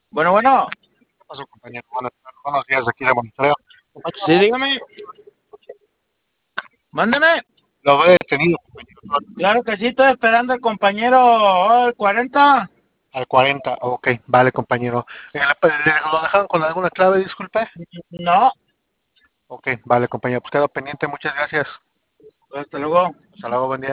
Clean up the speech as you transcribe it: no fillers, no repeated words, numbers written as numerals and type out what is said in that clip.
Bueno, bueno, ¿Qué pasó, compañero? Buenos días, aquí de monitoreo. Compañero, sí, dígame, mándeme. lo veo detenido, compañero, Claro que sí, estoy esperando al compañero el 40. al 40. Ok, vale, compañero. ¿Lo dejaron con alguna clave, disculpe? No, Ok, vale, compañero. Pues quedo pendiente, muchas gracias. hasta luego. Hasta luego, buen día.